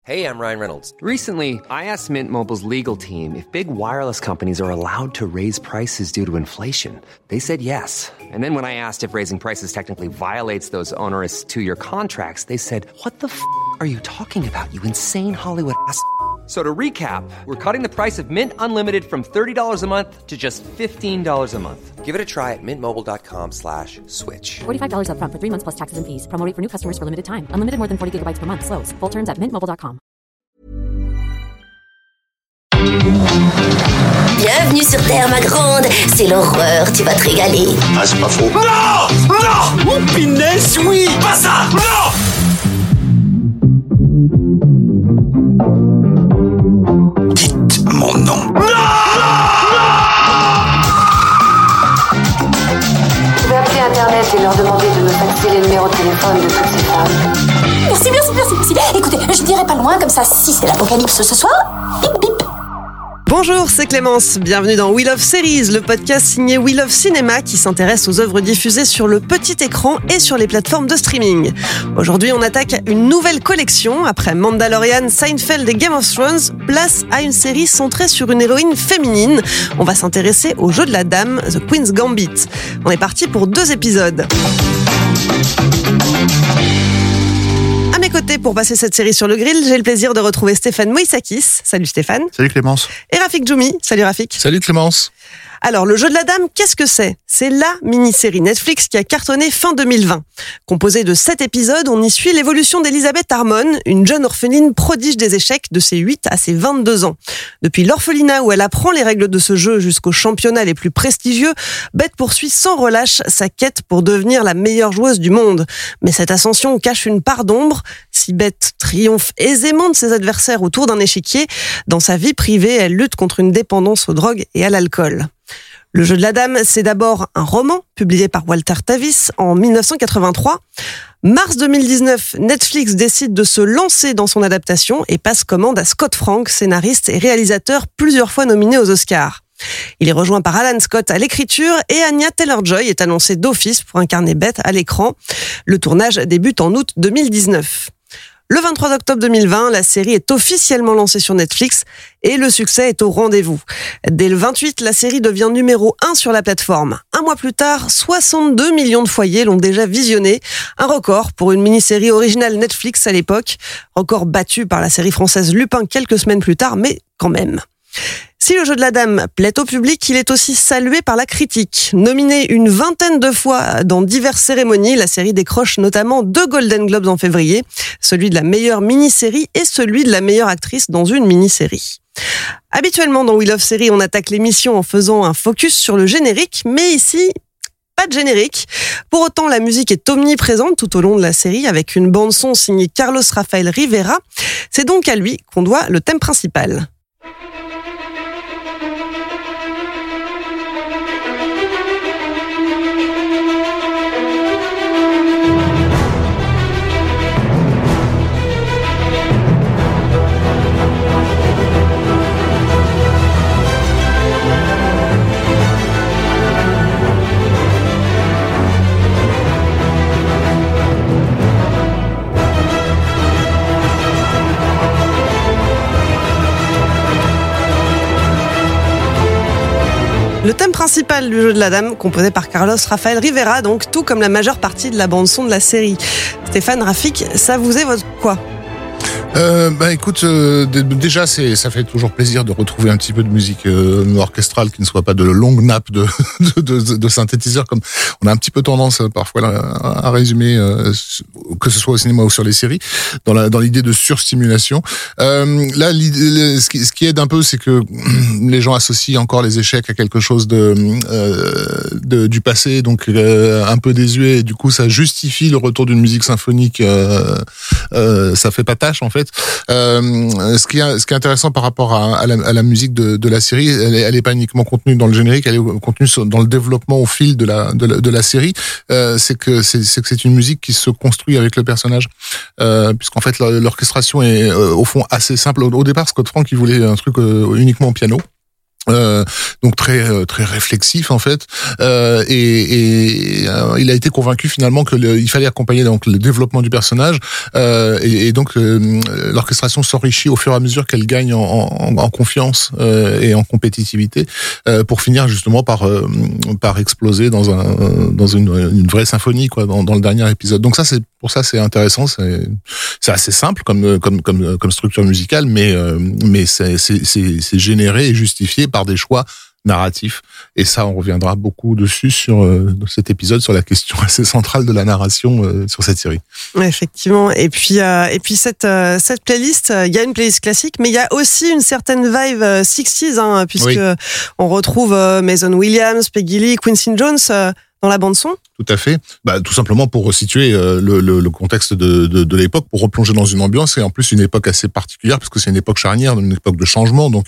Hey, I'm Ryan Reynolds. Recently, I asked Mint Mobile's legal team if big wireless companies are allowed to raise prices due to inflation. They said yes. And then when I asked if raising prices technically violates those onerous two-year contracts, they said, "What the f*** are you talking about, you insane Hollywood ass?" So to recap, we're cutting the price of Mint Unlimited from $30 a month to just $15 a month. Give it a try at mintmobile.com/switch. $45 up front for 3 months plus taxes and fees. Promo rate for new customers for limited time. Unlimited more than 40 gigabytes per month. Slows full terms at mintmobile.com. Bienvenue sur Terre, ma grande. C'est l'horreur, tu vas te régaler. Ah, c'est pas faux. Non! Non! Oh, punaise, oui! Pas ça! Non! Dites mon nom. Non! Je vais appeler Internet et leur demander de me faxer les numéros de téléphone de toutes ces femmes. Merci. Écoutez, je dirai pas loin, comme ça, si c'est l'apocalypse ce soir, bip bip. Bonjour, c'est Clémence. Bienvenue dans We Love Series, le podcast signé We Love Cinéma qui s'intéresse aux œuvres diffusées sur le petit écran et sur les plateformes de streaming. Aujourd'hui, on attaque une nouvelle collection. Après Mandalorian, Seinfeld et Game of Thrones, place à une série centrée sur une héroïne féminine. On va s'intéresser au jeu de la dame, The Queen's Gambit. On est parti pour 2 épisodes. À mes côtés, pour passer cette série sur le grill, j'ai le plaisir de retrouver Stéphane Moïsakis. Salut Stéphane. Salut Clémence. Et Rafik Djoumi. Salut Rafik. Salut Clémence. Alors, le jeu de la dame, qu'est-ce que c'est ? C'est la mini-série Netflix qui a cartonné fin 2020. Composée de 7 épisodes, on y suit l'évolution d'Elizabeth Harmon, une jeune orpheline prodige des échecs de ses 8 à ses 22 ans. Depuis l'orphelinat où elle apprend les règles de ce jeu jusqu'aux championnats les plus prestigieux, Beth poursuit sans relâche sa quête pour devenir la meilleure joueuse du monde. Mais cette ascension cache une part d'ombre. Si Beth triomphe aisément de ses adversaires autour d'un échiquier, dans sa vie privée, elle lutte contre une dépendance aux drogues et à l'alcool. Le jeu de la dame, c'est d'abord un roman publié par Walter Tevis en 1983. Mars 2019, Netflix décide de se lancer dans son adaptation et passe commande à Scott Frank, scénariste et réalisateur plusieurs fois nominé aux Oscars. Il est rejoint par Alan Scott à l'écriture et Anya Taylor-Joy est annoncée d'office pour incarner Beth à l'écran. Le tournage débute en août 2019. Le 23 octobre 2020, la série est officiellement lancée sur Netflix et le succès est au rendez-vous. Dès le 28, la série devient numéro 1 sur la plateforme. Un mois plus tard, 62 millions de foyers l'ont déjà visionnée. Un record pour une mini-série originale Netflix à l'époque. Record battu par la série française Lupin quelques semaines plus tard, mais quand même. Si le jeu de la dame plaît au public, il est aussi salué par la critique. Nominée une 20aine de fois dans diverses cérémonies, la série décroche notamment 2 Golden Globes en février, celui de la meilleure mini-série et celui de la meilleure actrice dans une mini-série. Habituellement dans We Love Series, on attaque l'émission en faisant un focus sur le générique, mais ici, pas de générique. Pour autant, la musique est omniprésente tout au long de la série avec une bande-son signée Carlos Rafael Rivera. C'est donc à lui qu'on doit le thème principal. Le thème principal du jeu de la dame, composé par Carlos Rafael Rivera, donc tout comme la majeure partie de la bande-son de la série. Stéphane, Rafik, ça vous évoque quoi ? Écoute, déjà ça fait toujours plaisir de retrouver un petit peu de musique orchestrale qui ne soit pas de longues nappes de synthétiseurs comme on a un petit peu tendance parfois à résumer, que ce soit au cinéma ou sur les séries, dans l'idée de surstimulation. Là, ce qui aide un peu, c'est que les gens associent encore les échecs à quelque chose du passé, donc un peu désuet, et du coup ça justifie le retour d'une musique symphonique. Ça fait pas tâche en fait. Ce qui est intéressant par rapport à la musique de la série, elle est pas uniquement contenue dans le générique, elle est contenue dans le développement au fil de la série. C'est que c'est une musique qui se construit avec le personnage, puisqu'en fait l'orchestration est au fond assez simple. Au départ, Scott Frank il voulait un truc uniquement au piano. Donc très réflexif en fait, et il a été convaincu finalement que il fallait accompagner donc le développement du personnage, et donc l'orchestration s'enrichit au fur et à mesure qu'elle gagne en confiance et en compétitivité, pour finir justement par exploser dans une vraie symphonie quoi dans le dernier épisode. Donc ça c'est intéressant, c'est assez simple comme structure musicale, mais c'est généré et justifié par des choix narratifs, et ça on reviendra beaucoup dessus sur cet épisode, sur la question assez centrale de la narration sur cette série. Ouais, effectivement. Et puis cette playlist, il y a une playlist classique, mais il y a aussi une certaine vibe 60s, puisque oui. On retrouve Mason Williams, Peggy Lee, Quincy Jones dans la bande son. Tout à fait. Tout simplement pour resituer le contexte de l'époque, pour replonger dans une ambiance, et en plus une époque assez particulière parce que c'est une époque charnière, une époque de changement, donc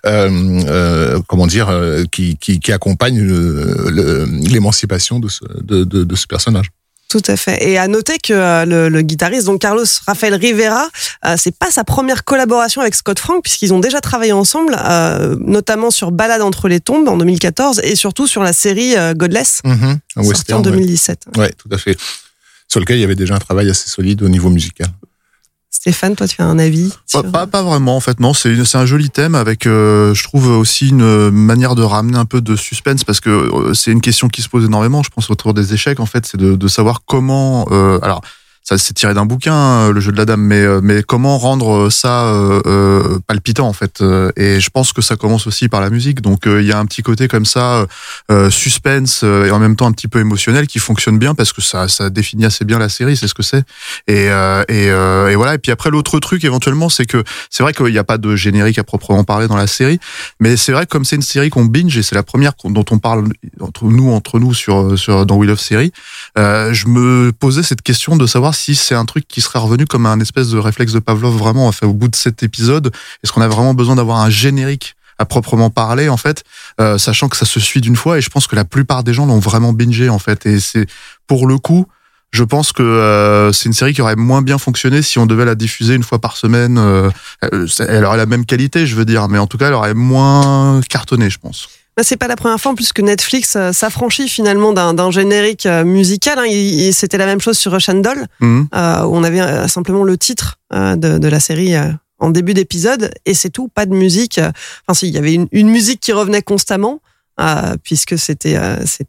qui accompagne l'émancipation de ce personnage. Tout à fait. Et à noter que le guitariste, donc Carlos Rafael Rivera, c'est pas sa première collaboration avec Scott Frank, puisqu'ils ont déjà travaillé ensemble, notamment sur Balade entre les tombes en 2014, et surtout sur la série Godless, sortie en 2017. Ouais, tout à fait. Sur lequel il y avait déjà un travail assez solide au niveau musical. Stéphane, toi, tu as un avis sur... Pas vraiment, en fait, non. C'est un joli thème avec, je trouve aussi une manière de ramener un peu de suspense, parce que c'est une question qui se pose énormément, je pense, autour des échecs, en fait, c'est de savoir comment, alors, ça c'est tiré d'un bouquin, le jeu de la dame, mais comment rendre ça palpitant en fait. Et je pense que ça commence aussi par la musique. Donc il y a un petit côté comme ça, suspense et en même temps un petit peu émotionnel qui fonctionne bien parce que ça définit assez bien la série, c'est ce que c'est. Et voilà. Et puis après l'autre truc éventuellement, c'est que c'est vrai qu'il n'y a pas de générique à proprement parler dans la série, mais c'est vrai que comme c'est une série qu'on binge et c'est la première dont on parle entre nous sur dans We Love Série, je me posais cette question de savoir si c'est un truc qui serait revenu comme un espèce de réflexe de Pavlov vraiment, enfin, au bout de cet épisode. Est-ce qu'on a vraiment besoin d'avoir un générique à proprement parler, en fait, sachant que ça se suit d'une fois, et je pense que la plupart des gens l'ont vraiment bingé, en fait, et c'est, pour le coup, je pense que c'est une série qui aurait moins bien fonctionné si on devait la diffuser une fois par semaine. Elle aurait la même qualité, je veux dire, mais en tout cas, elle aurait moins cartonné, je pense. C'est pas la première fois en plus que Netflix s'affranchit finalement d'un générique musical. C'était la même chose sur Russian Doll, où on avait simplement le titre de la série en début d'épisode, et c'est tout, pas de musique. Enfin si, il y avait une musique qui revenait constamment, puisque c'était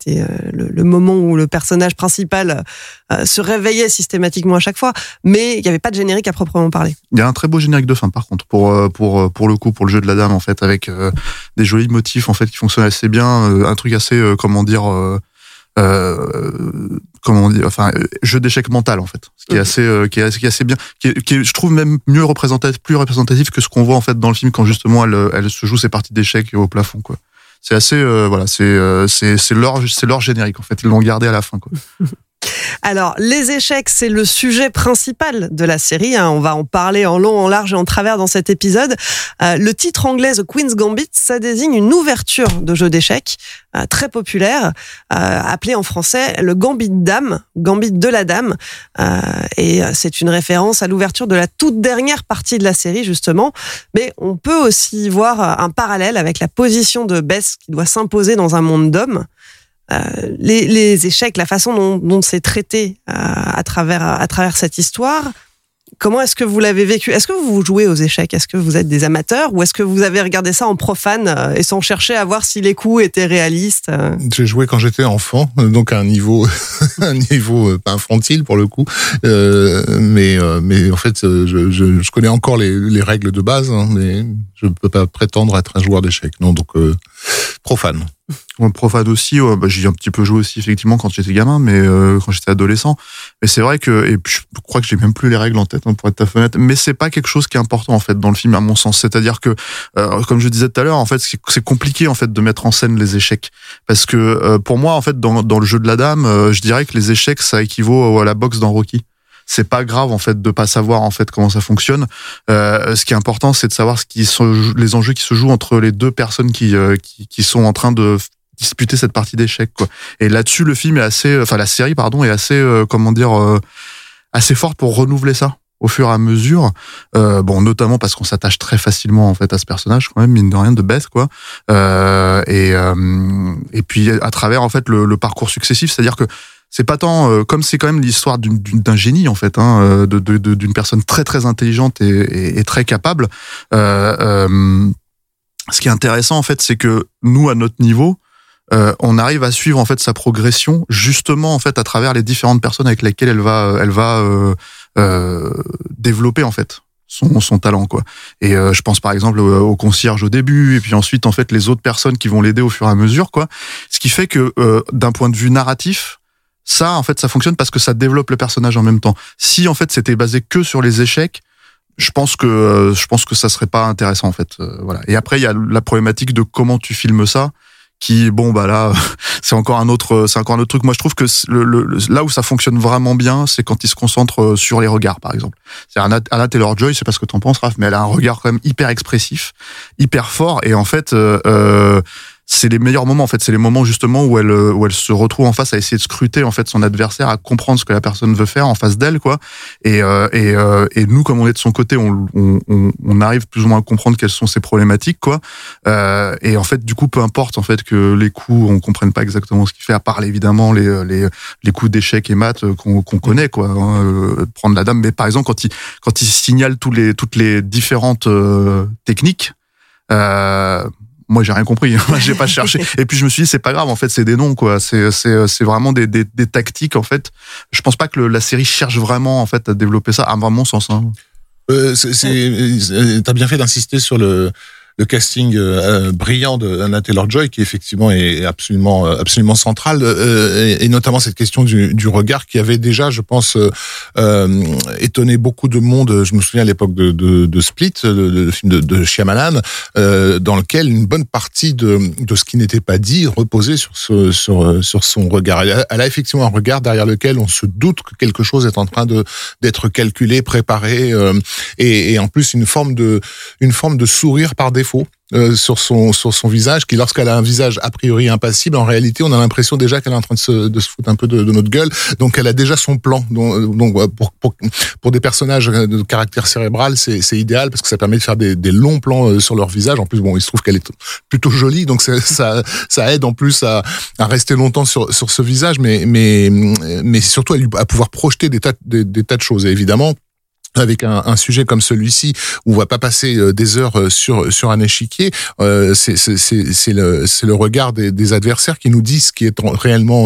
le moment où le personnage principal se réveillait systématiquement à chaque fois, mais il n'y avait pas de générique à proprement parler. Il y a un très beau générique de fin par contre pour le coup, pour le jeu de la dame, en fait, avec des jolis motifs en fait qui fonctionnent assez bien, un truc assez jeu d'échecs mental en fait, ce qui est assez bien, qui est, je trouve même plus représentatif que ce qu'on voit en fait dans le film quand justement elle se joue ses parties d'échecs au plafond, quoi. C'est assez c'est leur générique en fait, ils l'ont gardé à la fin, quoi. Alors, les échecs, c'est le sujet principal de la série. On va en parler en long, en large et en travers dans cet épisode. Le titre anglais The Queen's Gambit, ça désigne une ouverture de jeu d'échecs très populaire, appelé en français le Gambit Dame, Gambit de la Dame. Et c'est une référence à l'ouverture de la toute dernière partie de la série, justement. Mais on peut aussi voir un parallèle avec la position de Bess qui doit s'imposer dans un monde d'hommes. Les échecs, la façon dont c'est traité à travers cette histoire, comment est-ce que vous l'avez vécu ? Est-ce que vous jouez aux échecs ? Est-ce que vous êtes des amateurs ou est-ce que vous avez regardé ça en profane et sans chercher à voir si les coups étaient réalistes ? J'ai joué quand j'étais enfant, donc à un niveau pas infantile pour le coup, mais en fait je connais encore les règles de base, mais je ne peux pas prétendre être un joueur d'échecs, non, donc profane. Profane aussi, j'y ai un petit peu joué aussi effectivement quand j'étais gamin, mais quand j'étais adolescent. Mais c'est vrai que, et puis je crois que j'ai même plus les règles en tête, pour être tout à fait honnête, mais c'est pas quelque chose qui est important en fait dans le film à mon sens. C'est-à-dire que, comme je disais tout à l'heure, en fait, c'est compliqué en fait de mettre en scène les échecs, parce que pour moi en fait dans le jeu de la dame, je dirais que les échecs ça équivaut à la boxe dans Rocky. C'est pas grave en fait de pas savoir en fait comment ça fonctionne. Ce qui est important, c'est de savoir les enjeux qui se jouent entre les deux personnes qui sont en train de disputer cette partie d'échecs, quoi. Et là-dessus, la série est assez, assez forte pour renouveler ça. au fur et à mesure, notamment parce qu'on s'attache très facilement en fait à ce personnage quand même, mine de rien, de Beth quoi, et puis à travers en fait le parcours successif, c'est-à-dire que c'est pas tant comme c'est quand même l'histoire d'un génie en fait, d'une personne très très intelligente et très capable. Ce qui est intéressant en fait, c'est que nous à notre niveau, on arrive à suivre en fait sa progression justement en fait à travers les différentes personnes avec lesquelles elle va développer en fait son talent quoi. Et je pense par exemple au concierge au début et puis ensuite en fait les autres personnes qui vont l'aider au fur et à mesure quoi. Ce qui fait que d'un point de vue narratif, ça en fait ça fonctionne parce que ça développe le personnage en même temps. Si en fait c'était basé que sur les échecs, je pense que ça serait pas intéressant en fait. Voilà. Et après il y a la problématique de comment tu filmes ça, qui là c'est encore un autre truc. Moi je trouve que là où ça fonctionne vraiment bien, c'est quand il se concentre sur les regards par exemple. C'est Anna Taylor-Joy, je sais pas ce que t'en penses Raph, mais elle a un regard quand même hyper expressif, hyper fort, et en fait c'est les meilleurs moments en fait, c'est les moments justement où elle se retrouve en face à essayer de scruter en fait son adversaire, à comprendre ce que la personne veut faire en face d'elle quoi. Et nous comme on est de son côté, on arrive plus ou moins à comprendre quelles sont ses problématiques quoi. Et en fait du coup peu importe en fait que les coups on comprenne pas exactement ce qu'il fait, à part évidemment les coups d'échecs et maths qu'on connaît quoi, prendre la dame, mais par exemple quand il signale toutes les différentes techniques, moi j'ai rien compris, j'ai pas cherché. Et puis je me suis dit c'est pas grave en fait, c'est des noms quoi, c'est vraiment des tactiques en fait. Je pense pas que la série cherche vraiment en fait à développer ça, à mon sens. T'as bien fait d'insister sur le casting brillant de Anna Taylor-Joy, qui effectivement est absolument central, et notamment cette question du regard qui avait déjà, je pense, étonné beaucoup de monde. Je me souviens à l'époque de Split, le film de Shyamalan, dans lequel une bonne partie de ce qui n'était pas dit reposait sur son regard. Elle a effectivement un regard derrière lequel on se doute que quelque chose est en train d'être calculé, préparé, et en plus une forme de sourire par défaut sur son visage, qui lorsqu'elle a un visage a priori impassible, en réalité on a l'impression déjà qu'elle est en train de se foutre un peu de notre gueule, donc elle a déjà son plan. Donc pour des personnages de caractère cérébral, c'est idéal parce que ça permet de faire des longs plans sur leur visage. En plus il se trouve qu'elle est plutôt jolie, donc ça aide en plus à rester longtemps sur ce visage, mais surtout à pouvoir projeter des tas de choses. Et évidemment, avec un sujet comme celui-ci où on va pas passer des heures sur un échiquier, c'est le regard des adversaires qui nous dit ce qui est réellement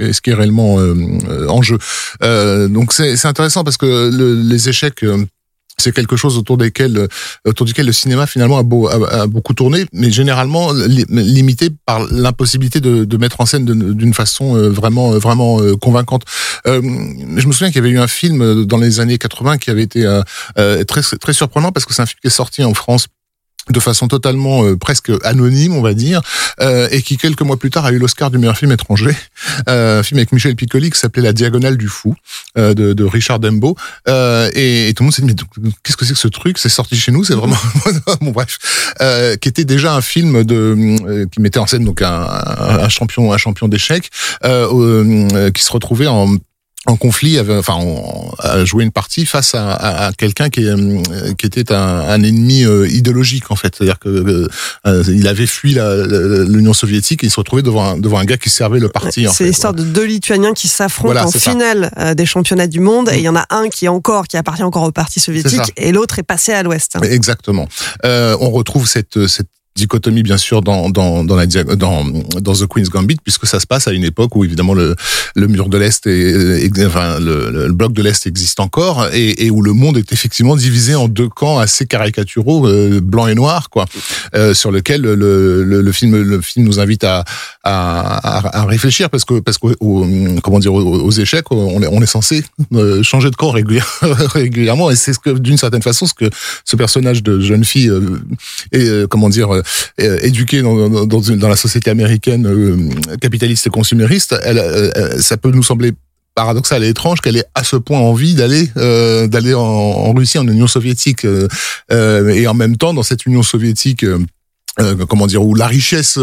en jeu. Donc c'est intéressant parce que les échecs, c'est quelque chose autour duquel le cinéma finalement a beaucoup tourné, mais généralement limité par l'impossibilité de mettre en scène d'une façon vraiment convaincante. Je me souviens qu'il y avait eu un film dans les années 80 qui avait été très très surprenant parce que c'est un film qui est sorti en France de façon totalement presque anonyme, on va dire, et qui quelques mois plus tard a eu l'Oscar du meilleur film étranger, un film avec Michel Piccoli qui s'appelait La Diagonale du Fou, de Richard Dembo, et tout le monde s'est dit mais qu'est-ce que c'est que ce truc, c'est sorti chez nous, c'est vraiment bon bref, qui était déjà un film qui mettait en scène donc un champion d'échecs, qui se retrouvait en conflit, à jouer une partie face à quelqu'un qui était un ennemi idéologique en fait, c'est-à-dire que il avait fui l'Union soviétique et il se retrouvait devant un gars qui servait le parti. C'est l'histoire de deux Lituaniens qui s'affrontent en finale des championnats du monde, et il y en a un qui appartient encore au parti soviétique et l'autre est passé à l'Ouest. Exactement. On retrouve cette dichotomie bien sûr dans The Queen's Gambit, puisque ça se passe à une époque où évidemment le mur de l'Est le bloc de l'Est existe encore, et où le monde est effectivement divisé en deux camps assez caricaturaux, blanc et noir quoi, sur lequel le film nous invite à réfléchir, parce que aux échecs on est censé changer de camp régulièrement, et c'est d'une certaine façon ce que ce personnage de jeune fille est éduquée dans la société américaine capitaliste et consumériste. Ça peut nous sembler paradoxal et étrange qu'elle ait à ce point envie d'aller en Russie, en Union soviétique, et en même temps dans cette Union soviétique où la richesse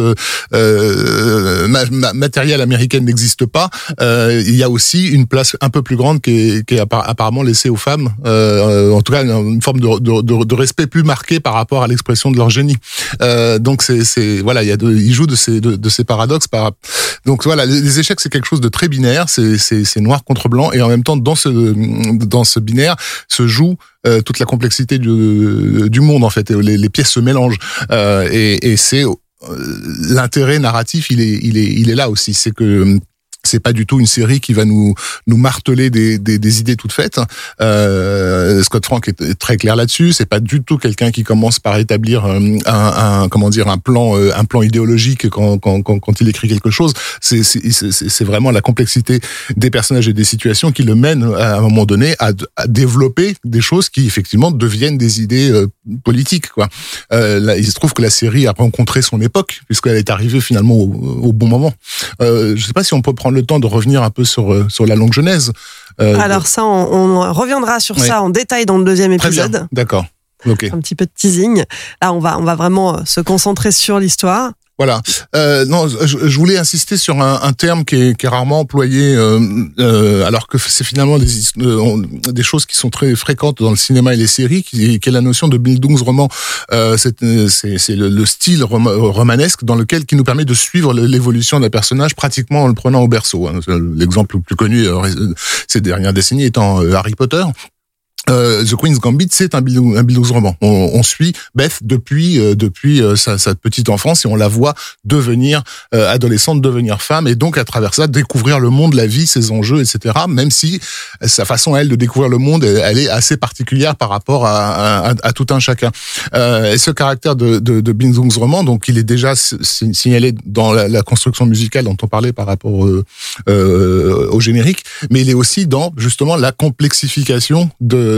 matérielle américaine n'existe pas, il y a aussi une place un peu plus grande qui est apparemment laissée aux femmes, en tout cas une forme de respect plus marqué par rapport à l'expression de leur génie. Donc c'est voilà, il joue de ces paradoxes. Donc voilà, les échecs c'est quelque chose de très binaire, c'est noir contre blanc, et en même temps dans ce binaire se joue toute la complexité du monde en fait, et les pièces se mélangent, et c'est l'intérêt narratif, il est là aussi, c'est que c'est pas du tout une série qui va nous marteler des idées toutes faites. Scott Frank est très clair là-dessus. C'est pas du tout quelqu'un qui commence par établir un plan idéologique quand il écrit quelque chose. C'est vraiment la complexité des personnages et des situations qui le mènent à un moment donné à développer des choses qui effectivement deviennent des idées politiques, quoi. Là, il se trouve que la série a rencontré son époque puisqu'elle est arrivée finalement au bon moment. Je sais pas si on peut prendre le temps de revenir un peu sur la longue genèse. Alors ça, on reviendra sur ça en détail dans le deuxième épisode. Très bien, d'accord. Okay. Un petit peu de teasing. Là, on va vraiment se concentrer sur l'histoire. Voilà. Non, je voulais insister sur un terme qui est rarement employé, alors que c'est finalement des choses qui sont très fréquentes dans le cinéma et les séries, qui est la notion de Bildungsroman. C'est le style romanesque qui nous permet de suivre l'évolution d'un personnage pratiquement en le prenant au berceau. L'exemple le plus connu ces dernières décennies étant Harry Potter. The Queen's Gambit, c'est un Bildungsroman. On suit Beth depuis sa petite enfance et on la voit devenir adolescente, devenir femme, et donc à travers ça découvrir le monde, la vie, ses enjeux, etc. Même si sa façon elle de découvrir le monde, elle est assez particulière par rapport à tout un chacun. Et ce caractère de Bildungsroman, donc il est déjà signalé dans la construction musicale dont on parlait par rapport au générique, mais il est aussi dans justement la complexification de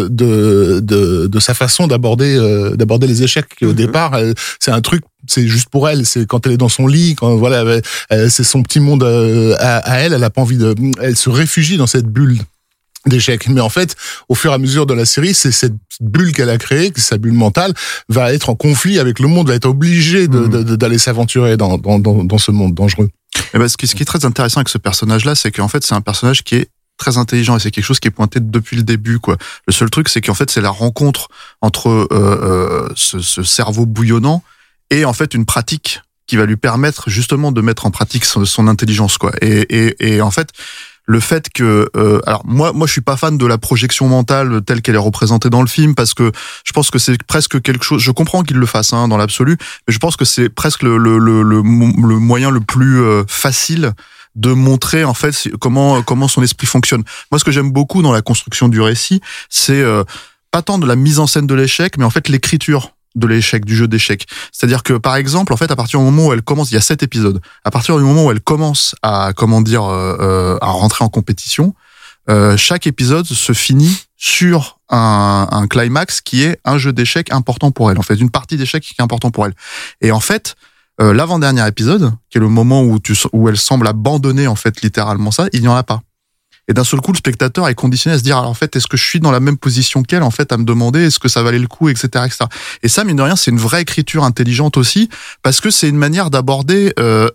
sa façon d'aborder les échecs. Au départ, c'est un truc, c'est juste pour elle, c'est quand elle est dans son lit, quand voilà, c'est son petit monde à elle a pas envie elle se réfugie dans cette bulle d'échecs. Mais en fait, au fur et à mesure de la série, c'est cette bulle qu'elle a créée, sa bulle mentale, va être en conflit avec le monde, va être obligée d'aller s'aventurer dans ce monde dangereux. Et ben, ce qui est très intéressant avec ce personnage-là, c'est qu'en fait, c'est un personnage qui est très intelligent, et c'est quelque chose qui est pointé depuis le début, quoi. Le seul truc, c'est qu'en fait, c'est la rencontre entre ce cerveau bouillonnant et en fait une pratique qui va lui permettre justement de mettre en pratique son intelligence, quoi. Et en fait, le fait que alors moi je suis pas fan de la projection mentale telle qu'elle est représentée dans le film, parce que je pense que c'est presque quelque chose, je comprends qu'il le fasse dans l'absolu, mais je pense que c'est presque le moyen le plus facile de montrer en fait comment son esprit fonctionne. Moi, ce que j'aime beaucoup dans la construction du récit, c'est pas tant de la mise en scène de l'échec, mais en fait l'écriture de l'échec, du jeu d'échecs. C'est-à-dire que, par exemple, en fait, à partir du moment où elle commence, il y a 7 épisodes, à partir du moment où elle commence à rentrer en compétition, chaque épisode se finit sur un climax qui est un jeu d'échecs important pour elle, en fait, une partie d'échecs qui est important pour elle. Et en fait, l'avant-dernier épisode, qui est le moment où elle semble abandonner, en fait, littéralement ça, il n'y en a pas. Et d'un seul coup, le spectateur est conditionné à se dire, alors, en fait, est-ce que je suis dans la même position qu'elle, en fait, à me demander est-ce que ça valait le coup, etc., etc. Et ça, mine de rien, c'est une vraie écriture intelligente aussi, parce que c'est une manière d'aborder,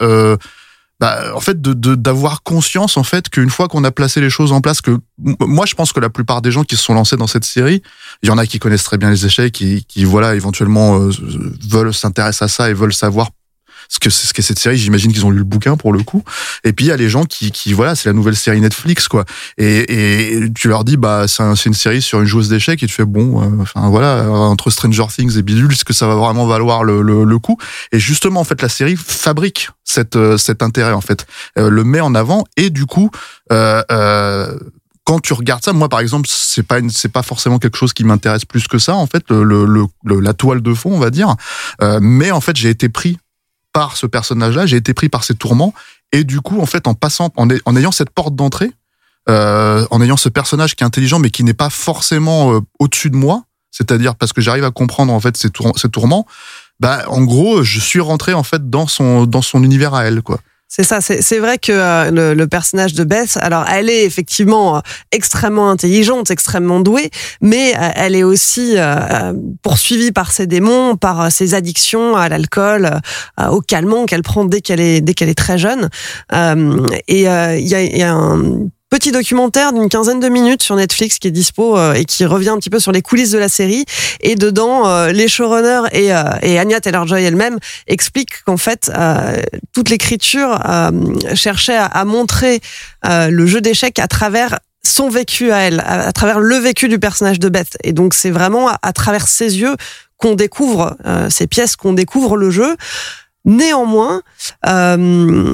en fait, d'avoir conscience, en fait, qu'une fois qu'on a placé les choses en place, que moi, je pense que la plupart des gens qui se sont lancés dans cette série, il y en a qui connaissent très bien les échecs, qui voilà, éventuellement veulent s'intéresser à ça et veulent savoir ce que cette série. J'imagine qu'ils ont lu le bouquin pour le coup. Et puis il y a les gens qui voilà, c'est la nouvelle série Netflix, quoi. Et tu leur dis c'est une série sur une joueuse d'échecs, et tu fais enfin voilà, entre Stranger Things et Bidule, est-ce que ça va vraiment valoir le coup? Et justement, en fait, la série fabrique cet intérêt, en fait, le met en avant, et du coup quand tu regardes ça, moi par exemple, c'est pas forcément quelque chose qui m'intéresse plus que ça, en fait, la toile de fond, on va dire, mais en fait, j'ai été pris par ce personnage-là, j'ai été pris par ses tourments, et du coup, en fait, en ayant cette porte d'entrée, en ayant ce personnage qui est intelligent, mais qui n'est pas forcément au-dessus de moi, c'est-à-dire parce que j'arrive à comprendre, en fait, ses tourments, en gros, je suis rentré, en fait, dans son univers à elle, quoi. C'est ça, c'est vrai que le personnage de Beth, alors elle est effectivement extrêmement intelligente, extrêmement douée, mais elle est aussi poursuivie par ses démons, par ses addictions à l'alcool, au calmant qu'elle prend dès qu'elle est très jeune. Et il y a un petit documentaire d'une 15aine de minutes sur Netflix qui est dispo et qui revient un petit peu sur les coulisses de la série. Et dedans, les showrunners et Anya Taylor-Joy elle-même expliquent qu'en fait, toute l'écriture cherchait à montrer le jeu d'échecs à travers son vécu à elle, à travers le vécu du personnage de Beth. Et donc, c'est vraiment à travers ses yeux qu'on découvre ces pièces, qu'on découvre le jeu. Néanmoins, même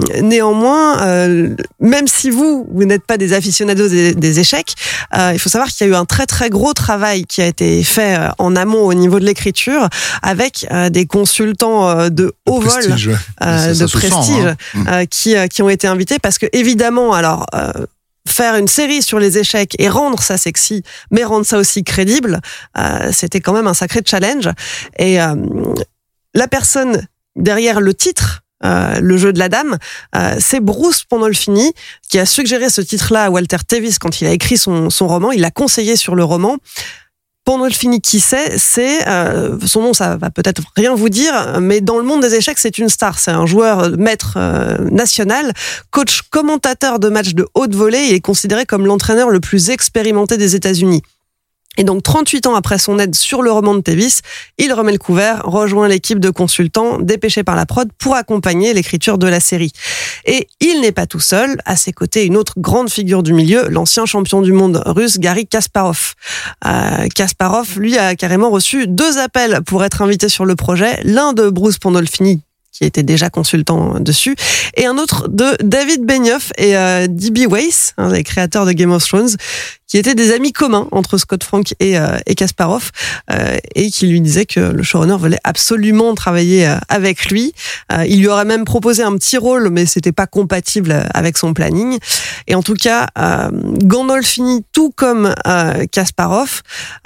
si vous n'êtes pas des aficionados des échecs, il faut savoir qu'il y a eu un très très gros travail qui a été fait en amont au niveau de l'écriture avec des consultants de haut vol, de prestige, qui ont été invités parce que évidemment, faire une série sur les échecs et rendre ça sexy, mais rendre ça aussi crédible, c'était quand même un sacré challenge. Et la personne derrière le titre, le jeu de la dame, c'est Bruce Pandolfini qui a suggéré ce titre-là à Walter Tevis quand il a écrit son roman. Il l'a conseillé sur le roman. Pandolfini, qui c'est son nom, ça va peut-être rien vous dire, mais dans le monde des échecs, c'est une star. C'est un joueur maître national, coach commentateur de matchs de haute volée. Il est considéré comme l'entraîneur le plus expérimenté des États-Unis. Et donc, 38 ans après son aide sur le roman de Tevis, il remet le couvert, rejoint l'équipe de consultants dépêchés par la prod pour accompagner l'écriture de la série. Et il n'est pas tout seul. À ses côtés, une autre grande figure du milieu, l'ancien champion du monde russe, Garry Kasparov. Kasparov, lui, a carrément reçu 2 appels pour être invité sur le projet. L'un de Bruce Pandolfini, qui était déjà consultant dessus, et un autre de David Benioff et D.B. Weiss, les créateurs de Game of Thrones, qui étaient des amis communs entre Scott Frank et Kasparov, et qui lui disaient que le showrunner voulait absolument travailler avec lui. Il lui aurait même proposé un petit rôle, mais c'était pas compatible avec son planning. Et en tout cas, Gandolfini, tout comme Kasparov,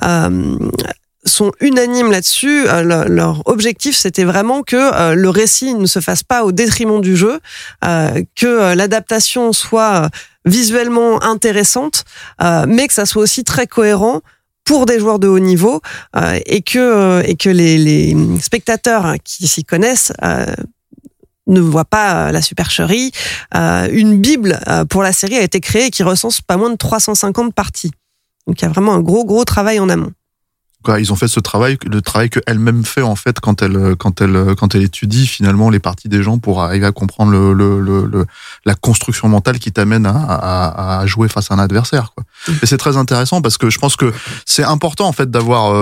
sont unanimes là-dessus. Leur objectif, c'était vraiment que le récit ne se fasse pas au détriment du jeu, que l'adaptation soit visuellement intéressante, mais que ça soit aussi très cohérent pour des joueurs de haut niveau, et que les spectateurs qui s'y connaissent ne voient pas la supercherie. Une bible pour la série a été créée qui recense pas moins de 350 parties. Donc il y a vraiment un gros travail en amont. Ils ont fait le travail qu'elle-même fait en fait quand elle étudie finalement les parties des gens pour arriver à comprendre la construction mentale qui t'amène à jouer face à un adversaire, quoi. Et c'est très intéressant parce que je pense que c'est important en fait d'avoir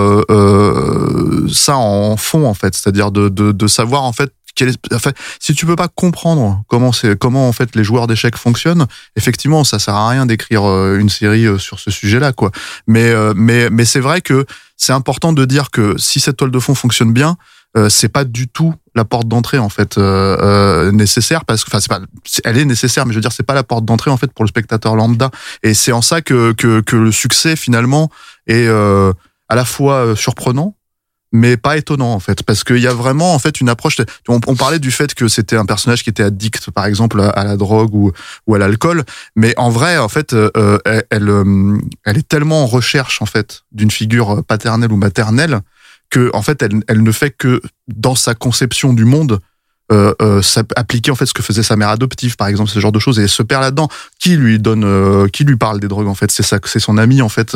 ça en fond en fait, c'est-à-dire de savoir en fait si tu peux pas comprendre comment en fait les joueurs d'échecs fonctionnent, effectivement ça sert à rien d'écrire une série sur ce sujet-là, quoi. Mais c'est vrai que c'est important de dire que si cette toile de fond fonctionne bien, c'est pas du tout la porte d'entrée en fait nécessaire, parce que elle est nécessaire, mais je veux dire c'est pas la porte d'entrée en fait pour le spectateur lambda. Et c'est en ça que le succès finalement est à la fois surprenant, mais pas étonnant en fait, parce qu'il y a vraiment en fait une approche. On parlait du fait que c'était un personnage qui était addict par exemple à la drogue ou à l'alcool, mais en vrai en fait elle est tellement en recherche en fait d'une figure paternelle ou maternelle que en fait elle ne fait que dans sa conception du monde appliquer en fait ce que faisait sa mère adoptive par exemple, ce genre de choses, et elle se perd là-dedans. Qui lui parle des drogues en fait, c'est son ami en fait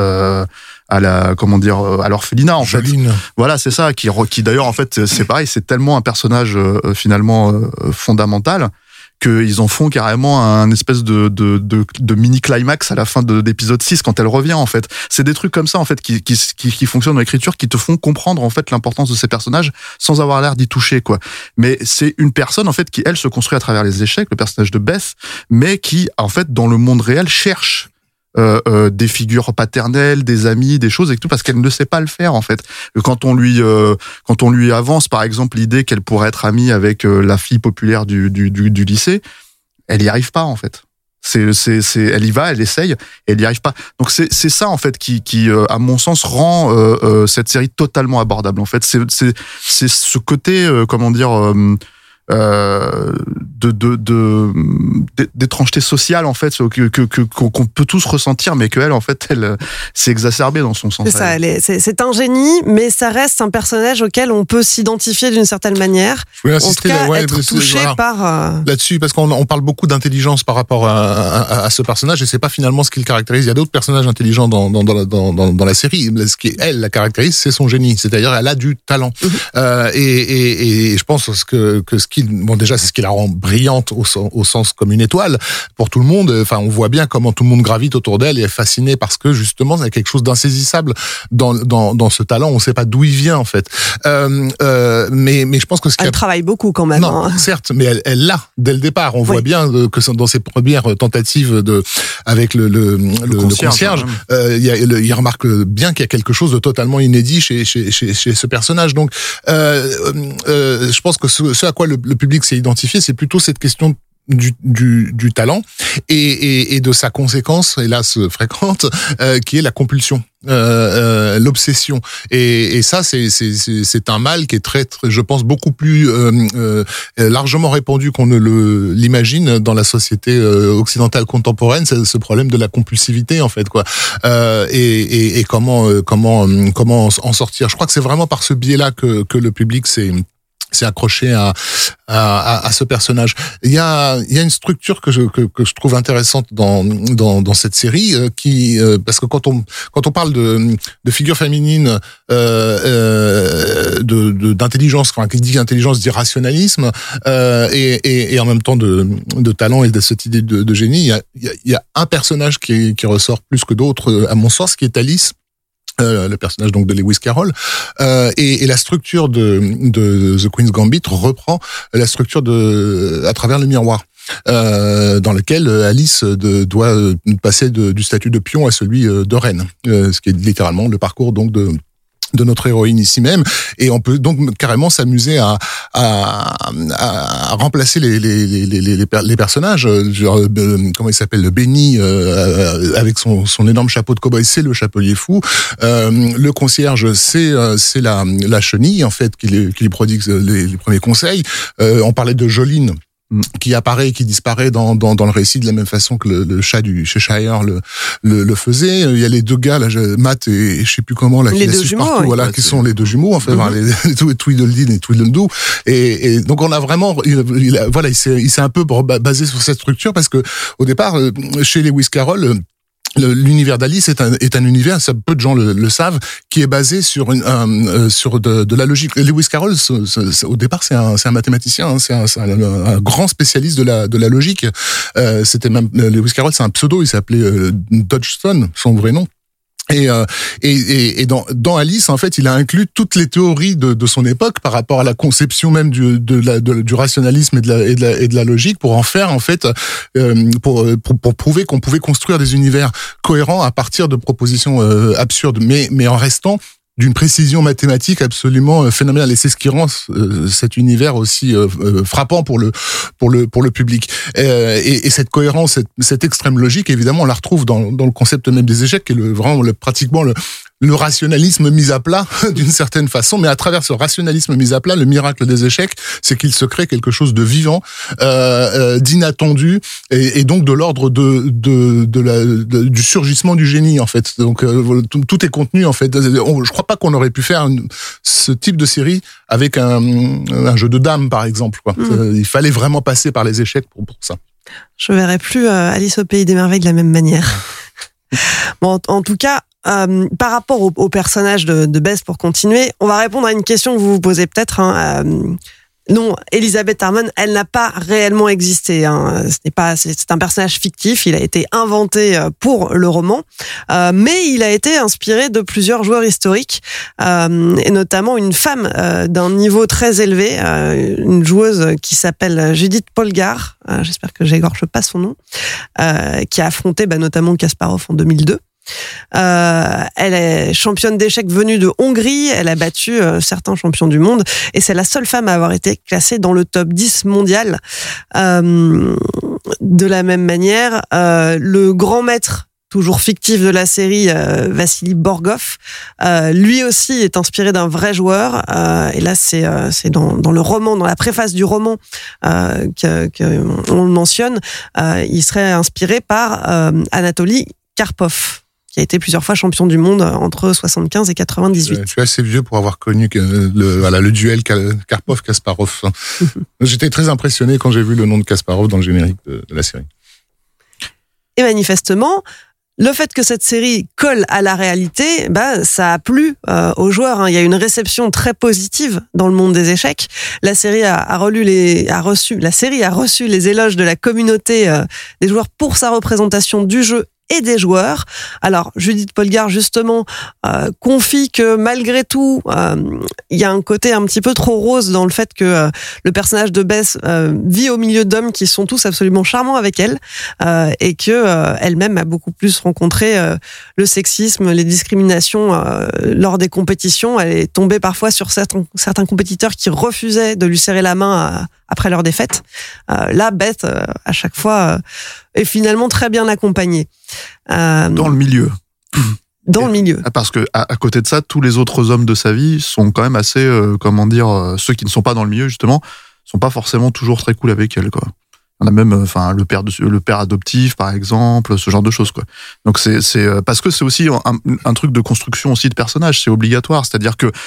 à l'orphelinat en Joline. fait. Voilà, c'est ça qui d'ailleurs en fait c'est pareil, c'est tellement un personnage finalement fondamental qu'ils en font carrément un espèce de mini climax à la fin de l'épisode 6 quand elle revient en fait. C'est des trucs comme ça en fait qui fonctionnent dans l'écriture, qui te font comprendre en fait l'importance de ces personnages sans avoir l'air d'y toucher, quoi. Mais c'est une personne en fait qui elle se construit à travers les échecs, le personnage de Beth, mais qui en fait dans le monde réel cherche des figures paternelles, des amis, des choses et tout, parce qu'elle ne sait pas le faire en fait. Quand on lui avance par exemple l'idée qu'elle pourrait être amie avec la fille populaire du lycée, elle y arrive pas en fait. Elle y va, elle essaye, et elle y arrive pas. Donc c'est ça en fait qui à mon sens rend cette série totalement abordable en fait. C'est ce côté d'étrangeté sociale en fait qu'on peut tous ressentir, mais qu'elle en fait elle s'est exacerbée dans son sens. C'est ça, c'est un génie, mais ça reste un personnage auquel on peut s'identifier d'une certaine manière. Je voulais insister, en tout cas, être touché par là-dessus, parce qu'on parle beaucoup d'intelligence par rapport à ce personnage, et c'est pas finalement ce qui le caractérise. Il y a d'autres personnages intelligents dans la série. Ce qui elle la caractérise, c'est son génie, c'est-à-dire elle a du talent. Et je pense que ce qui, bon, déjà c'est ce qui la rend brillante au sens comme une étoile pour tout le monde. Enfin, on voit bien comment tout le monde gravite autour d'elle et est fasciné parce que justement il y a quelque chose d'insaisissable dans ce talent. On sait pas d'où il vient en fait. Mais je pense que elle travaille beaucoup quand même. Non, certes, mais elle l'a dès le départ. On voit bien que dans ses premières tentatives avec le concierge, il remarque bien qu'il y a quelque chose de totalement inédit chez ce personnage. Donc, je pense que ce à quoi le public s'est identifié, c'est plutôt cette question du talent et de sa conséquence, hélas fréquente, qui est la compulsion, l'obsession. Et ça, c'est un mal qui est très, je pense, beaucoup plus largement répandu qu'on ne l'imagine dans la société occidentale contemporaine. C'est ce problème de la compulsivité, en fait, quoi. Et comment en sortir. Je crois que c'est vraiment par ce biais-là que le public s'est accroché à ce personnage. Il y a une structure que je trouve intéressante dans cette série parce que quand on parle de figure féminine d'intelligence, enfin qui dit intelligence dit rationalisme et en même temps de talent et de cette idée de génie, il y a un personnage qui ressort plus que d'autres à mon sens, qui est Alice. Le personnage donc de Lewis Carroll, et la structure de The Queen's Gambit reprend la structure à travers le miroir, dans lequel Alice doit passer du statut de pion à celui de reine, ce qui est littéralement le parcours donc de notre héroïne ici même, et on peut donc carrément s'amuser à remplacer les personnages, genre, comment il s'appelle, le Benny avec son énorme chapeau de cow-boy, c'est le chapelier fou, le concierge c'est la chenille en fait qui lui prodigue les premiers conseils, on parlait de Jolene qui apparaît et qui disparaît dans le récit de la même façon que le chat du Cheshire le faisait. Il y a les deux gars là, Matt et je sais plus comment là, les deux jumeaux, partout, voilà, qui sont les deux jumeaux en fait, les Tweedledee et Tweedledoo. Et donc on a vraiment, il s'est un peu basé sur cette structure parce que au départ chez Lewis Carroll, l'univers d'Alice est un univers, ça, peu de gens le savent, qui est basé sur de la logique. Lewis Carroll, au départ, c'est un mathématicien, hein, c'est un grand spécialiste de la logique. C'était même Lewis Carroll, c'est un pseudo, il s'appelait Dodgson, son vrai nom. Et dans Alice, en fait, il a inclus toutes les théories de son époque par rapport à la conception même du rationalisme et de la logique pour en faire, en fait, pour prouver qu'on pouvait construire des univers cohérents à partir de propositions absurdes, mais en restant d'une précision mathématique absolument phénoménale, et c'est ce qui rend cet univers aussi frappant pour le public. Et cette cohérence, cette extrême logique, évidemment, on la retrouve dans le concept même des échecs, qui est pratiquement le rationalisme mis à plat d'une certaine façon, mais à travers ce rationalisme mis à plat, le miracle des échecs, c'est qu'il se crée quelque chose de vivant, d'inattendu, et donc de l'ordre du surgissement du génie en fait. Donc tout est contenu en fait. Je crois pas qu'on aurait pu faire ce type de série avec un jeu de dames par exemple, quoi. Il fallait vraiment passer par les échecs pour ça. Je verrai plus Alice au pays des merveilles de la même manière. Bon, en tout cas, par rapport au personnage de Bess, pour continuer, on va répondre à une question que vous vous posez peut-être. Non, Elizabeth Harmon, elle n'a pas réellement existé. C'est un personnage fictif. Il a été inventé pour le roman, mais il a été inspiré de plusieurs joueurs historiques, et notamment une femme d'un niveau très élevé, une joueuse qui s'appelle Judith Polgar. J'espère que j'égorge pas son nom, qui a affronté notamment Kasparov en 2002. Elle est championne d'échecs venue de Hongrie, elle a battu certains champions du monde et c'est la seule femme à avoir été classée dans le top 10 mondial. De la même manière, le grand maître toujours fictif de la série, Vassili Borgov, lui aussi est inspiré d'un vrai joueur. Et là, c'est dans le roman, dans la préface du roman que on le mentionne. Il serait inspiré par Anatoly Karpov, qui a été plusieurs fois champion du monde entre 75 et 98. Je suis assez vieux pour avoir connu le duel Karpov-Kasparov. J'étais très impressionné quand j'ai vu le nom de Kasparov dans le générique de la série. Et manifestement, le fait que cette série colle à la réalité, ça a plu aux joueurs. Il y a une réception très positive dans le monde des échecs. La série a reçu les éloges de la communauté des joueurs pour sa représentation du jeu et des joueurs. Alors, Judith Polgar, justement, confie que malgré tout, il y a un côté un petit peu trop rose dans le fait que le personnage de Beth vit au milieu d'hommes qui sont tous absolument charmants avec elle, et que elle-même a beaucoup plus rencontré le sexisme, les discriminations lors des compétitions. Elle est tombée parfois sur certains compétiteurs qui refusaient de lui serrer la main après leur défaite. Là, Beth, à chaque fois, est finalement très bien accompagnée. Dans le milieu. Dans le milieu. Parce que à côté de ça, tous les autres hommes de sa vie sont quand même assez, ceux qui ne sont pas dans le milieu justement, sont pas forcément toujours très cool avec elle, quoi. On a même, le père adoptif, par exemple, ce genre de choses, quoi. Donc c'est parce que c'est aussi un truc de construction aussi de personnage, c'est obligatoire. C'est-à-dire que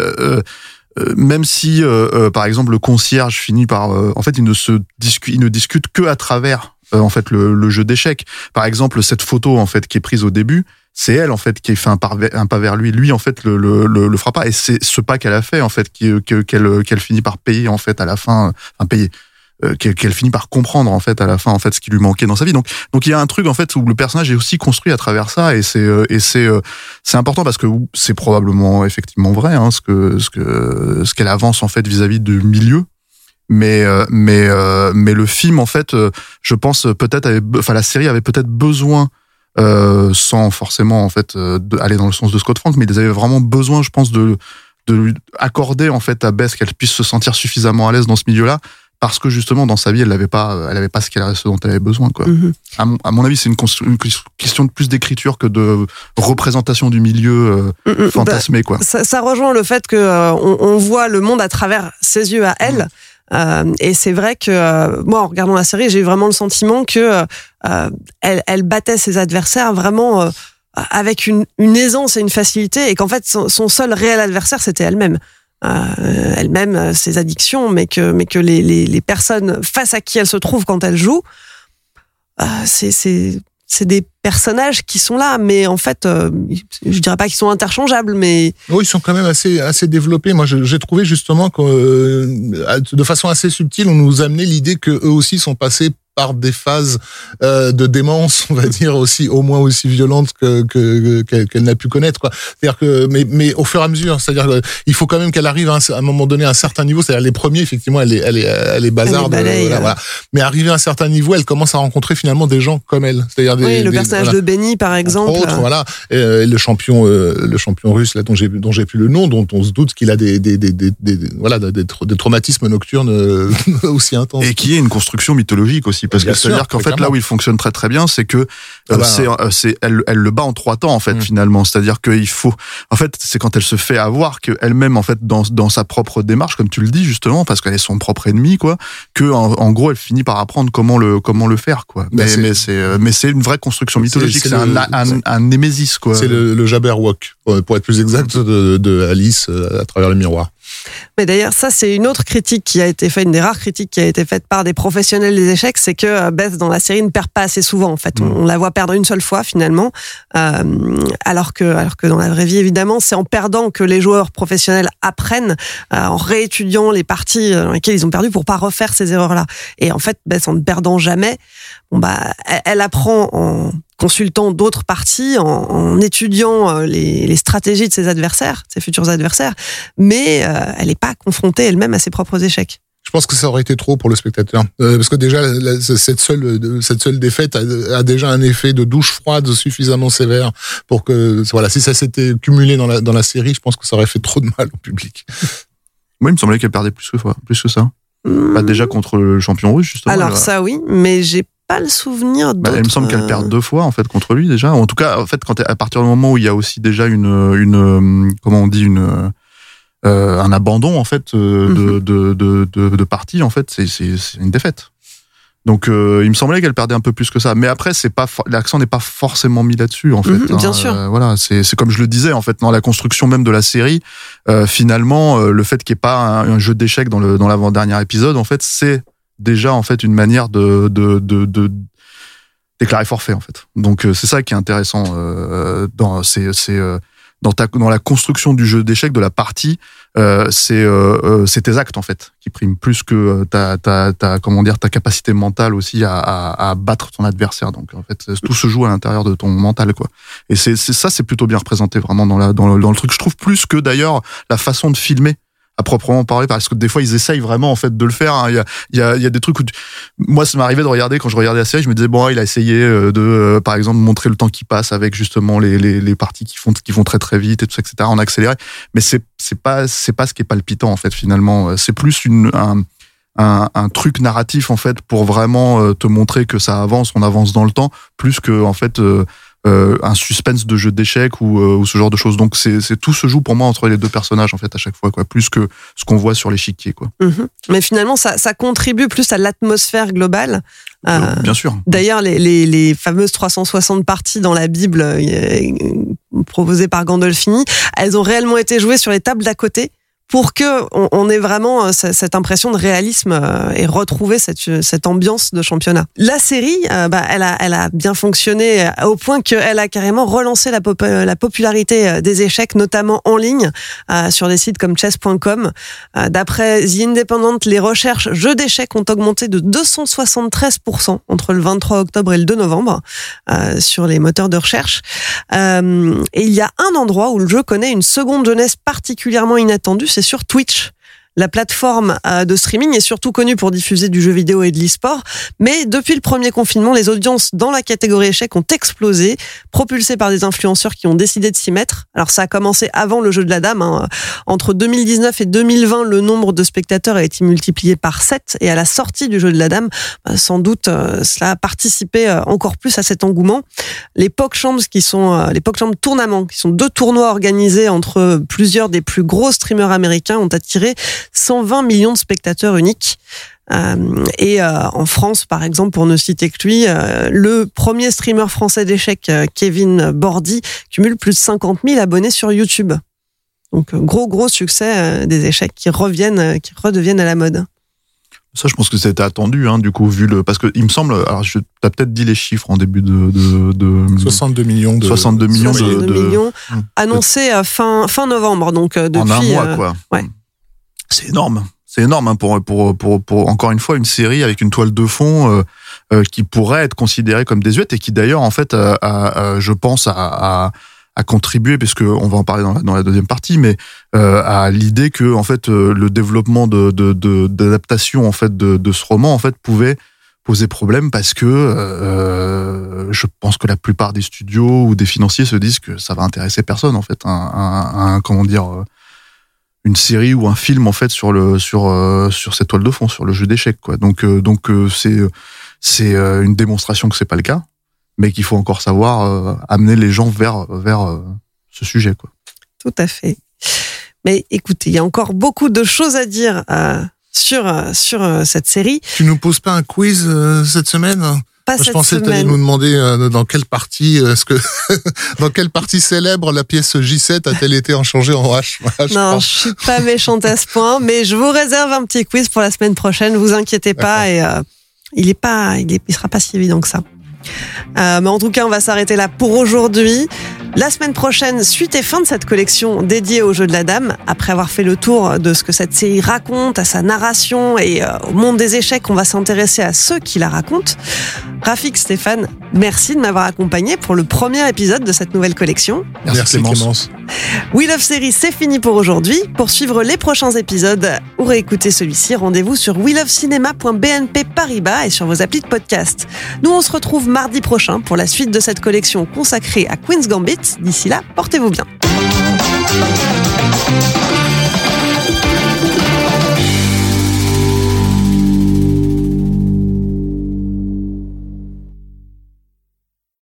même si, par exemple, le concierge finit par, en fait, il ne discute que à travers, en fait, le jeu d'échecs. Par exemple, cette photo, en fait, qui est prise au début, c'est elle, en fait, qui fait un pas vers lui. Lui, en fait, le fera pas. Et c'est ce pas qu'elle a fait, en fait, qu'elle finit par payer, en fait, à la fin, qu'elle finit par comprendre, en fait, à la fin, en fait, ce qui lui manquait dans sa vie. Donc il y a un truc, en fait, où le personnage est aussi construit à travers ça, et c'est important parce que c'est probablement effectivement vrai, hein, ce qu'elle avance, en fait, vis-à-vis du milieu. Mais le film, en fait, je pense peut-être la série avait peut-être besoin, sans forcément, en fait, aller dans le sens de Scott Frank, mais ils avaient vraiment besoin, je pense, de lui accorder, en fait, à Beth qu'elle puisse se sentir suffisamment à l'aise dans ce milieu-là, parce que justement dans sa vie elle avait pas ce dont elle avait besoin, quoi. Mm-hmm. À mon avis, c'est une question de plus d'écriture que de représentation du milieu fantasmé, quoi. Ça rejoint le fait que on voit le monde à travers ses yeux à elle. Et c'est vrai que moi, en regardant la série, j'ai eu vraiment le sentiment que elle battait ses adversaires vraiment avec une aisance et une facilité, et qu'en fait son seul réel adversaire c'était elle-même. Ses addictions, mais que les personnes face à qui elle se trouve quand elle joue, c'est des personnages qui sont là, mais en fait, je dirais pas qu'ils sont interchangeables, mais... Oui, ils sont quand même assez développés. Moi, j'ai trouvé justement que, de façon assez subtile, on nous amenait l'idée que eux aussi sont passés par des phases de démence, on va dire, aussi au moins aussi violentes qu'elle n'a pu connaître, quoi. C'est-à-dire que mais au fur et à mesure, c'est-à-dire il faut quand même qu'elle arrive à un moment donné à un certain niveau. C'est-à-dire les premiers, effectivement, elle est bazarde, voilà. Mais arrivé à un certain niveau, elle commence à rencontrer finalement des gens comme elle. C'est-à-dire le personnage de Benny, par exemple, entre autres, voilà. Et le champion russe là dont j'ai plus le nom, dont on se doute qu'il a des traumatismes nocturnes aussi intenses. Et qui est une construction mythologique aussi. Parce que c'est-à-dire qu'en fait, là où il fonctionne très très bien, c'est que elle le bat en 3 temps, en fait, finalement. C'est-à-dire qu'il faut, en fait, c'est quand elle se fait avoir qu'elle-même, en fait, dans sa propre démarche, comme tu le dis justement, parce qu'elle est son propre ennemi, quoi, que en gros, elle finit par apprendre comment le faire, quoi. Mais c'est une vraie construction mythologique. C'est un némésis, quoi. C'est le Jabberwock, pour être plus exact, de Alice à travers le miroir. Mais d'ailleurs, ça, c'est une autre critique qui a été faite, une des rares critiques qui a été faite par des professionnels des échecs, c'est que Beth, dans la série, ne perd pas assez souvent, en fait. On la voit perdre une seule fois, finalement. Alors que dans la vraie vie, évidemment, c'est en perdant que les joueurs professionnels apprennent, en réétudiant les parties dans lesquelles ils ont perdu pour pas refaire ces erreurs-là. Et en fait, Beth, en ne perdant jamais, elle apprend en consultant d'autres parties, en étudiant les stratégies de ses adversaires, ses futurs adversaires, mais elle n'est pas confrontée elle-même à ses propres échecs. Je pense que ça aurait été trop pour le spectateur, parce que déjà cette seule défaite a déjà un effet de douche froide suffisamment sévère pour que, voilà, si ça s'était cumulé dans la série, je pense que ça aurait fait trop de mal au public. Moi, il me semblait qu'elle perdait plus que ça. Déjà contre le champion russe, justement. Alors ça, oui, mais j'ai pas le souvenir d'autres. Il me semble qu'elle perd 2 fois en fait contre lui déjà. En tout cas, en fait, à partir du moment où il y a aussi déjà un abandon en fait de partie en fait, c'est une défaite. Donc il me semblait qu'elle perdait un peu plus que ça, mais après l'accent n'est pas forcément mis là-dessus en fait. Bien sûr. Voilà, c'est comme je le disais en fait dans la construction même de la série. Finalement, le fait qu'il n'y ait pas un jeu d'échecs dans l'avant-dernier épisode, en fait, c'est déjà en fait une manière de déclarer forfait en fait. Donc c'est ça qui est intéressant dans la construction du jeu d'échecs de la partie. C'est tes actes en fait qui priment plus que ta capacité mentale aussi à battre ton adversaire. Donc en fait tout se joue à l'intérieur de ton mental quoi. Et c'est plutôt bien représenté vraiment dans le truc. Je trouve plus que d'ailleurs la façon de filmer à proprement parler, parce que des fois ils essayent vraiment en fait de le faire. Hein. Il y a des trucs où moi ça m'arrivait de regarder, quand je regardais la série, je me disais il a essayé de par exemple montrer le temps qui passe avec justement les parties qui font très très vite et tout ça, etc. en accéléré, mais c'est pas ce qui est palpitant en fait finalement. C'est plus un truc narratif en fait pour vraiment te montrer que ça avance, on avance dans le temps, plus que en fait un suspense de jeu d'échecs ou ce genre de choses. Donc c'est tout se joue pour moi entre les deux personnages en fait à chaque fois quoi, plus que ce qu'on voit sur l'échiquier quoi. Mais finalement ça contribue plus à l'atmosphère globale. Bien sûr. D'ailleurs les fameuses 360 parties dans la Bible proposées par Gandolfini, elles ont réellement été jouées sur les tables d'à côté, pour que on ait vraiment cette impression de réalisme et retrouver cette ambiance de championnat. La série, elle a bien fonctionné au point qu'elle a carrément relancé la popularité des échecs, notamment en ligne, sur des sites comme chess.com. D'après The Independent, les recherches jeux d'échecs ont augmenté de 273% entre le 23 octobre et le 2 novembre sur les moteurs de recherche. Et il y a un endroit où le jeu connaît une seconde jeunesse particulièrement inattendue, c'est sur Twitch. La plateforme de streaming est surtout connue pour diffuser du jeu vidéo et de l'e-sport, mais depuis le premier confinement, les audiences dans la catégorie échecs ont explosé, propulsées par des influenceurs qui ont décidé de s'y mettre. Alors ça a commencé avant le jeu de la dame. Hein. Entre 2019 et 2020, le nombre de spectateurs a été multiplié par 7, et à la sortie du jeu de la dame, sans doute cela a participé encore plus à cet engouement. Les PogChamps les PogChamps tournaments, qui sont 2 tournois organisés entre plusieurs des plus gros streamers américains, ont attiré 120 millions de spectateurs uniques. Et en France, par exemple, pour ne citer que lui, le premier streamer français d'échecs, Kevin Bordy, cumule plus de 50 000 abonnés sur YouTube. Donc gros succès des échecs qui redeviennent à la mode. Ça, je pense que c'était attendu, hein, du coup, parce que il me semble, alors t'as peut-être dit les chiffres en début de 62 millions annoncés fin novembre, donc depuis en un mois, quoi. Ouais. C'est énorme hein, pour encore une fois une série avec une toile de fond qui pourrait être considérée comme désuète et qui d'ailleurs en fait je pense a contribué, puisque on va en parler dans la deuxième partie, mais à l'idée que en fait le développement d'adaptation en fait de ce roman en fait pouvait poser problème, parce que je pense que la plupart des studios ou des financiers se disent que ça va intéresser personne en fait, une série ou un film en fait sur cette toile de fond, sur le jeu d'échecs quoi. Donc c'est une démonstration que c'est pas le cas, mais qu'il faut encore savoir amener les gens vers ce sujet quoi. Tout à fait. Mais écoutez, il y a encore beaucoup de choses à dire sur cette série. Tu nous poses pas un quiz cette semaine ? Je pensais que tu allais nous demander dans quelle partie dans quelle partie célèbre la pièce J7 a-t-elle été changée en H. Non, je suis pas méchante à ce point, mais je vous réserve un petit quiz pour la semaine prochaine. Vous inquiétez pas, et il sera pas si évident que ça. Mais en tout cas, on va s'arrêter là pour aujourd'hui. La semaine prochaine, suite et fin de cette collection dédiée au jeu de la dame. Après avoir fait le tour de ce que cette série raconte, à sa narration et au monde des échecs, on va s'intéresser à ceux qui la racontent. Rafik, Stéphane, merci de m'avoir accompagné pour le premier épisode de cette nouvelle collection. Merci Clémence. We Love Series, c'est fini pour aujourd'hui. Pour suivre les prochains épisodes ou réécouter celui-ci, rendez-vous sur welovecinema.bnp Paribas et sur vos applis de podcast. Nous, on se retrouve mardi prochain pour la suite de cette collection consacrée à Queen's Gambit. D'ici là, portez-vous bien.